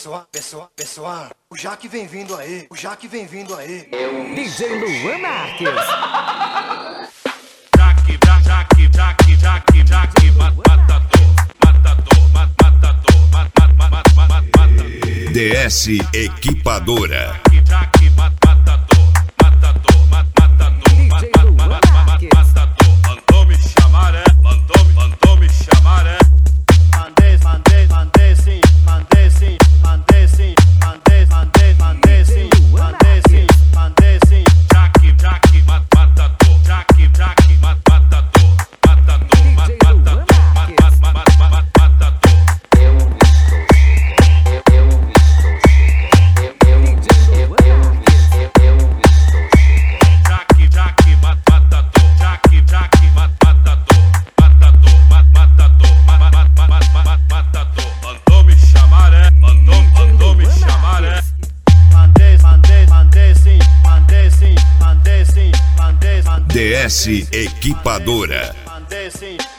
pessoal, o Jaque vem vindo aí, DJ Luan Marques. Jaque, matador. DS Equipadora. Mandou me chamar, mandou me chamar, Mandei sim. Jaque, matador. Mandou me chamar, Mandei sim. DS Equipadora. Mandei sim.